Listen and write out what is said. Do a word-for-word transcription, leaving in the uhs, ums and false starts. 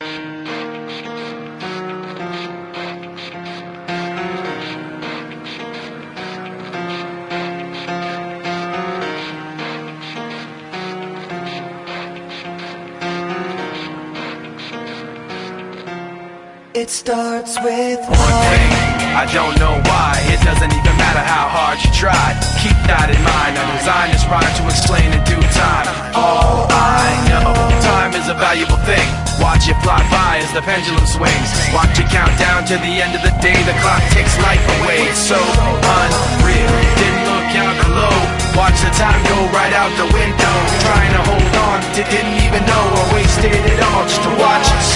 It starts with one thing, I don't know why. It doesn't even matter how hard you try. Keep that in mind, I designed this rhyme to explain in due time. All I know, time is a valuable thing. Watch it fly by as the pendulum swings. Watch it count down to the end of the day. The clock takes life away, it's so unreal. Didn't look out below, watch the time go right out the window. Trying to hold on, didn't even know I wasted it all just to watch